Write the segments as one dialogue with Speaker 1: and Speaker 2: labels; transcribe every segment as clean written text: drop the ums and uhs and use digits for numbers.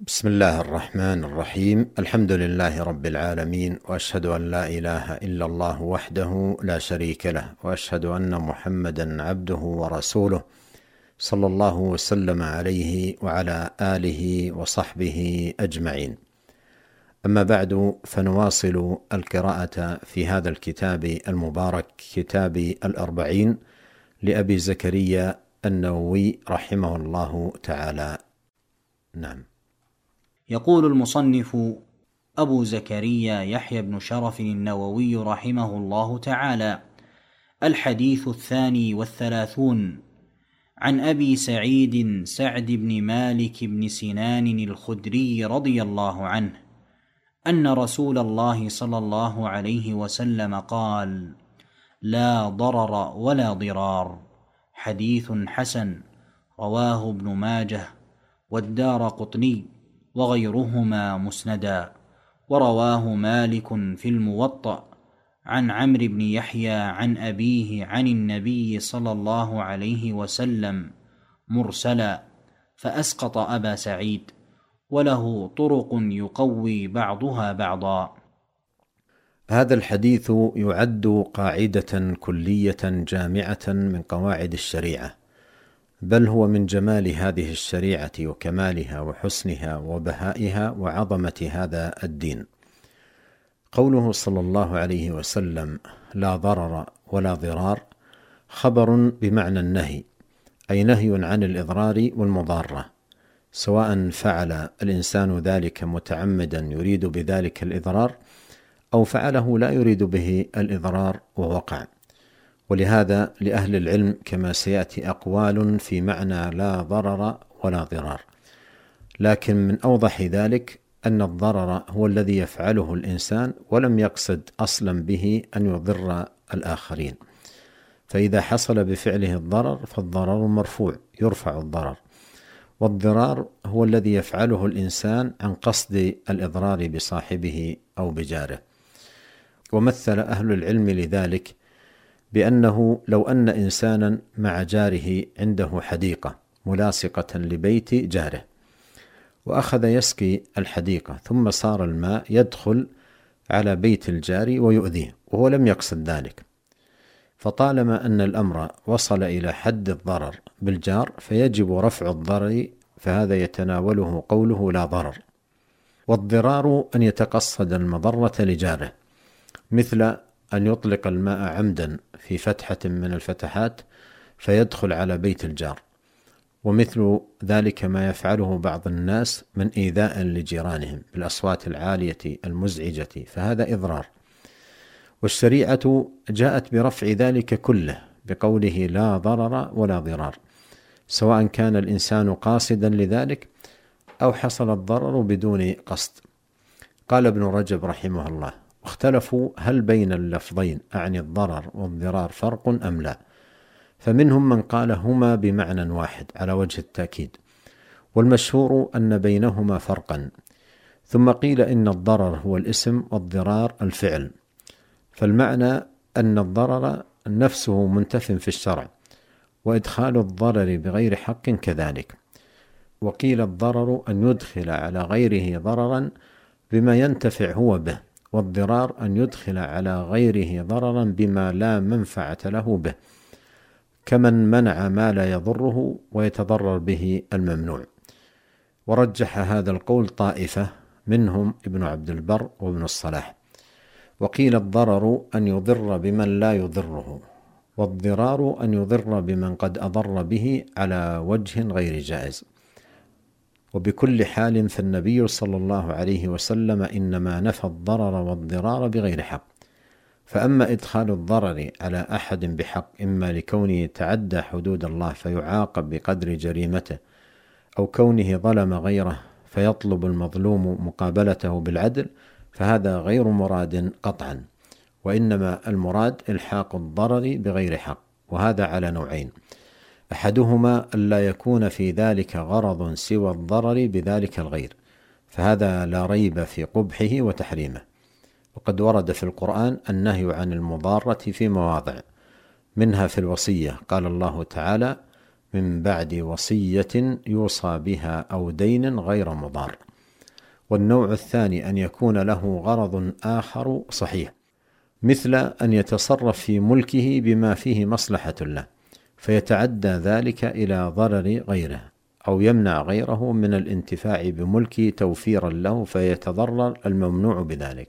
Speaker 1: بسم الله الرحمن الرحيم. الحمد لله رب العالمين، وأشهد أن لا إله إلا الله وحده لا شريك له، وأشهد أن محمدا عبده ورسوله صلى الله وسلم عليه وعلى آله وصحبه أجمعين. أما بعد، فنواصل القراءة في هذا الكتاب المبارك، كتاب الأربعين لأبي زكريا النووي رحمه الله تعالى. نعم.
Speaker 2: يقول المصنف أبو زكريا يحيى بن شرف النووي رحمه الله تعالى: الحديث 32 عن أبي سعيد سعد بن مالك بن سنان الخدري رضي الله عنه أن رسول الله صلى الله عليه وسلم قال: لا ضرر ولا ضرار، حديث حسن، رواه ابن ماجه والدارقطني وغيرهما مسندا، ورواه مالك في الموطأ عن عمرو بن يحيى عن أبيه عن النبي صلى الله عليه وسلم مرسلا، فأسقط أبا سعيد، وله طرق يقوي بعضها بعضا.
Speaker 1: هذا الحديث يعد قاعدة كلية جامعة من قواعد الشريعة، بل هو من جمال هذه الشريعة وكمالها وحسنها وبهائها وعظمة هذا الدين. قوله صلى الله عليه وسلم: لا ضرر ولا ضرار، خبر بمعنى النهي، أي نهي عن الإضرار والمضارة، سواء فعل الإنسان ذلك متعمدا يريد بذلك الإضرار، أو فعله لا يريد به الإضرار ووقع. ولهذا لأهل العلم كما سيأتي أقوال في معنى لا ضرر ولا ضرار، لكن من أوضح ذلك أن الضرر هو الذي يفعله الإنسان ولم يقصد أصلا به أن يضر الآخرين، فإذا حصل بفعله الضرر فالضرر مرفوع، يرفع الضرر. والضرار هو الذي يفعله الإنسان عن قصد الإضرار بصاحبه أو بجاره. ومثل أهل العلم لذلك بأنه لو أن إنسانا مع جاره عنده حديقة ملاصقة لبيت جاره، وأخذ يسقي الحديقة، ثم صار الماء يدخل على بيت الجار ويؤذيه وهو لم يقصد ذلك، فطالما أن الأمر وصل إلى حد الضرر بالجار فيجب رفع الضرر، فهذا يتناوله قوله لا ضرر. والضرار أن يتقصد المضرة لجاره، مثل أن يطلق الماء عمدا في فتحة من الفتحات فيدخل على بيت الجار، ومثل ذلك ما يفعله بعض الناس من إيذاء لجيرانهم بالأصوات العالية المزعجة، فهذا إضرار. والشريعة جاءت برفع ذلك كله بقوله لا ضرر ولا ضرار، سواء كان الإنسان قاصدا لذلك أو حصل الضرر بدون قصد. قال ابن رجب رحمه الله: واختلفوا هل بين اللفظين أعني الضرر والضرار فرق أم لا، فمنهم من قال هما بمعنى واحد على وجه التأكيد، والمشهور أن بينهما فرقا. ثم قيل إن الضرر هو الاسم والضرار الفعل، فالمعنى أن الضرر نفسه منتف في الشرع، وإدخال الضرر بغير حق كذلك. وقيل الضرر أن يدخل على غيره ضررا بما ينتفع هو به، والضرار أن يدخل على غيره ضررا بما لا منفعة له به، كمن منع ما لا يضره ويتضرر به الممنوع. ورجح هذا القول طائفة منهم ابن عبد البر وابن الصلاح. وقيل الضرر أن يضر بمن لا يضره، والضرار أن يضر بمن قد أضر به على وجه غير جائز. وبكل حال فالنبي صلى الله عليه وسلم إنما نفى الضرر والضرار بغير حق. فأما إدخال الضرر على أحد بحق، إما لكونه تعدى حدود الله فيعاقب بقدر جريمته، أو كونه ظلم غيره فيطلب المظلوم مقابلته بالعدل، فهذا غير مراد قطعا، وإنما المراد إلحاق الضرر بغير حق، وهذا على نوعين: أحدهما ألا يكون في ذلك غرض سوى الضرر بذلك الغير، فهذا لا ريب في قبحه وتحريمه. وقد ورد في القرآن النهي عن المضارة في مواضع، منها في الوصية، قال الله تعالى: من بعد وصية يوصى بها أو دين غير مضار. والنوع الثاني أن يكون له غرض آخر صحيح، مثل أن يتصرف في ملكه بما فيه مصلحة له فيتعدى ذلك إلى ضرر غيره، أو يمنع غيره من الانتفاع بملكه توفيرا له فيتضرر الممنوع بذلك.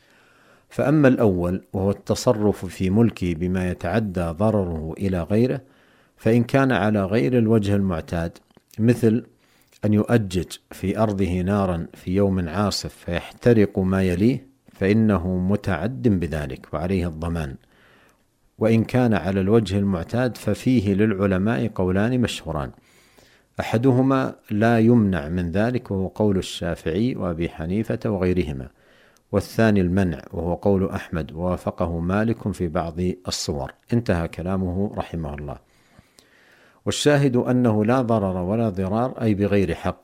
Speaker 1: فأما الأول وهو التصرف في ملكه بما يتعدى ضرره إلى غيره، فإن كان على غير الوجه المعتاد، مثل أن يؤجج في أرضه نارا في يوم عاصف فيحترق ما يليه، فإنه متعد بذلك وعليه الضمان. وإن كان على الوجه المعتاد ففيه للعلماء قولان مشهوران، أحدهما لا يمنع من ذلك وهو قول الشافعي وأبي حنيفة وغيرهما، والثاني المنع وهو قول أحمد ووافقه مالك في بعض الصور. انتهى كلامه رحمه الله. والشاهد أنه لا ضرر ولا ضرار، أي بغير حق.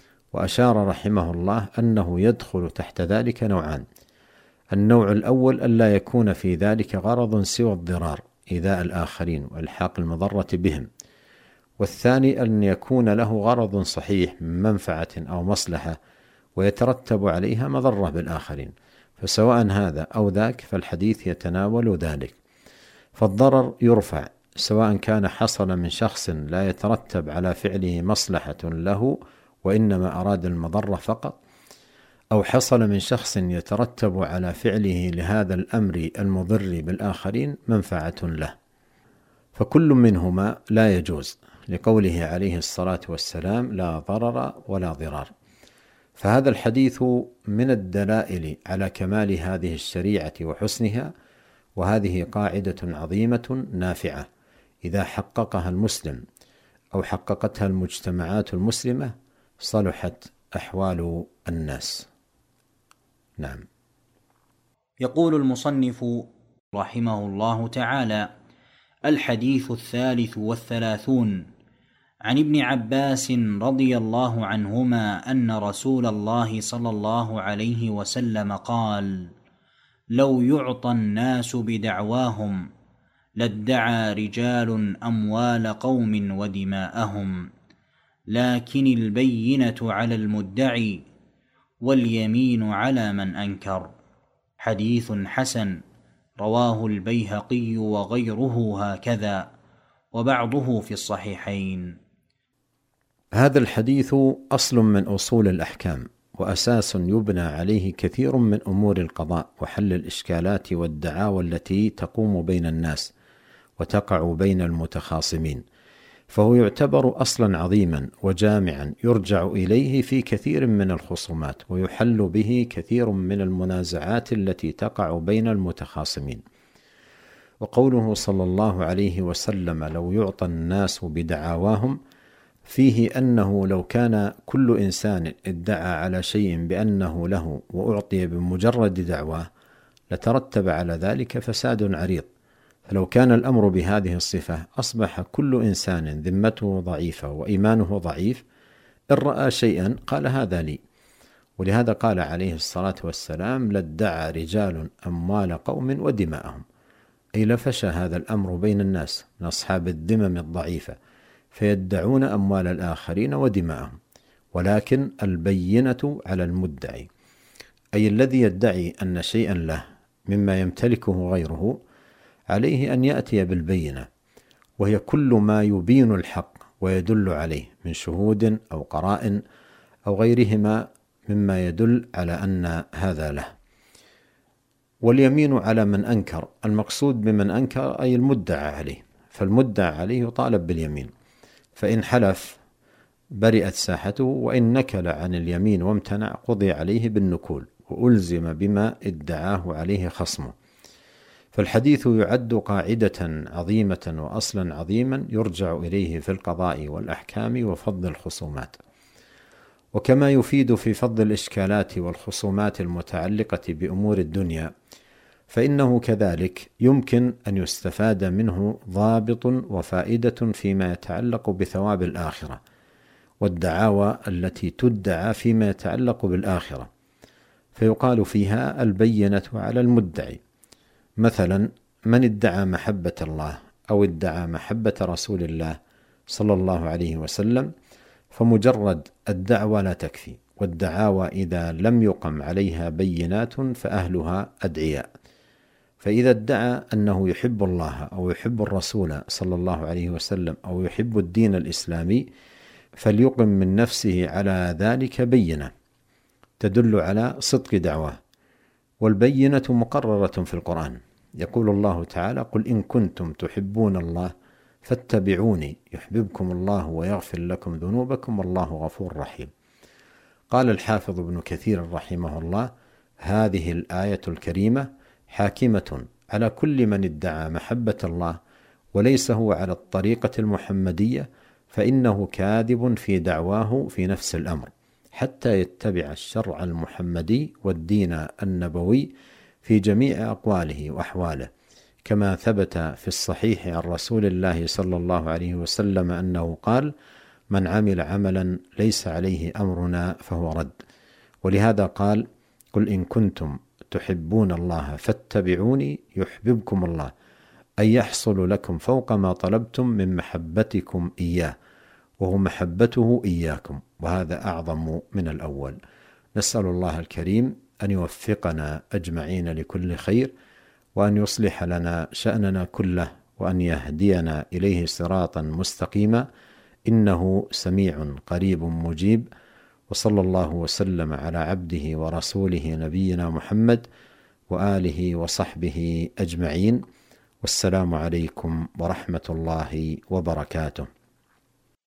Speaker 1: وأشار رحمه الله أنه يدخل تحت ذلك نوعان: النوع الأول ألا يكون في ذلك غرض سوى الضرار، إيذاء الآخرين وإلحاق المضرة بهم، والثاني أن يكون له غرض صحيح من منفعة أو مصلحة ويترتب عليها مضرة بالآخرين، فسواء هذا أو ذاك فالحديث يتناول ذلك. فالضرر يرفع سواء كان حصل من شخص لا يترتب على فعله مصلحة له وإنما أراد المضرة فقط، أو حصل من شخص يترتب على فعله لهذا الأمر المضر بالآخرين منفعة له، فكل منهما لا يجوز، لقوله عليه الصلاة والسلام: لا ضرر ولا ضرار. فهذا الحديث من الدلائل على كمال هذه الشريعة وحسنها، وهذه قاعدة عظيمة نافعة إذا حققها المسلم أو حققتها المجتمعات المسلمة صلحت أحوال الناس. نعم.
Speaker 2: يقول المصنف رحمه الله تعالى: الحديث 33 عن ابن عباس رضي الله عنهما أن رسول الله صلى الله عليه وسلم قال: لو يعطى الناس بدعواهم لادعى رجال أموال قوم ودماءهم، لكن البينة على المدعي واليمين على من أنكر. حديث حسن، رواه البيهقي وغيره هكذا، وبعضه في الصحيحين.
Speaker 1: هذا الحديث أصل من أصول الأحكام، وأساس يبنى عليه كثير من أمور القضاء وحل الإشكالات والدعاوى التي تقوم بين الناس وتقع بين المتخاصمين، فهو يعتبر أصلا عظيما وجامعا يرجع إليه في كثير من الخصومات، ويحل به كثير من المنازعات التي تقع بين المتخاصمين. وقوله صلى الله عليه وسلم: لو يعطى الناس بدعواهم، فيه أنه لو كان كل إنسان ادعى على شيء بأنه له وأعطي بمجرد دعواه لترتب على ذلك فساد عريض. فلو كان الأمر بهذه الصفة أصبح كل إنسان ذمته ضعيفة وإيمانه ضعيف، إن رأى شيئا قال هذا لي. ولهذا قال عليه الصلاة والسلام: لادعى رجال أموال قوم ودماءهم، أي لفشى هذا الأمر بين الناس من أصحاب الذمم الضعيفة فيدعون أموال الآخرين ودماءهم، ولكن البينة على المدعي، أي الذي يدعي أن شيئا له مما يمتلكه غيره عليه أن يأتي بالبينة، وهي كل ما يبين الحق ويدل عليه من شهود أو قرائن أو غيرهما مما يدل على أن هذا له. واليمين على من أنكر، المقصود بمن أنكر أي المدعى عليه، فالمدعى عليه يطالب باليمين، فإن حلف برئت ساحته، وإن نكل عن اليمين وامتنع قضي عليه بالنكول وألزم بما ادعاه عليه خصمه. فالحديث يعد قاعدة عظيمة وأصلا عظيما يرجع إليه في القضاء والأحكام وفض الخصومات. وكما يفيد في فض الإشكالات والخصومات المتعلقة بأمور الدنيا، فإنه كذلك يمكن أن يستفاد منه ضابط وفائدة فيما يتعلق بثواب الآخرة والدعاوى التي تدعى فيما يتعلق بالآخرة، فيقال فيها البينة على المدعي. مثلا من ادعى محبة الله أو ادعى محبة رسول الله صلى الله عليه وسلم، فمجرد الدعوى لا تكفي، والدعاوى إذا لم يقم عليها بينات فأهلها أدعياء. فإذا ادعى أنه يحب الله أو يحب الرسول صلى الله عليه وسلم أو يحب الدين الإسلامي فليقم من نفسه على ذلك بينة تدل على صدق دعواه، والبينة مقررة في القرآن. يقول الله تعالى: قل إن كنتم تحبون الله فاتبعوني يحببكم الله ويغفر لكم ذنوبكم والله غفور رحيم. قال الحافظ ابن كثير رحمه الله: هذه الآية الكريمة حاكمة على كل من ادعى محبة الله وليس هو على الطريقة المحمدية، فإنه كاذب في دعواه في نفس الأمر، حتى يتبع الشرع المحمدي والدين النبوي في جميع أقواله وأحواله، كما ثبت في الصحيح عن رسول الله صلى الله عليه وسلم أنه قال: من عمل عملا ليس عليه أمرنا فهو رد. ولهذا قال: قل إن كنتم تحبون الله فاتبعوني يحببكم الله، أي يحصل لكم فوق ما طلبتم من محبتكم إياه، وهو محبته إياكم، وهذا أعظم من الأول. نسأل الله الكريم أن يوفقنا أجمعين لكل خير، وأن يصلح لنا شأننا كله، وأن يهدينا إليه صراطا مستقيما، إنه سميع قريب مجيب. وصلى الله وسلم على عبده ورسوله نبينا محمد وآله وصحبه أجمعين، والسلام عليكم ورحمة الله وبركاته.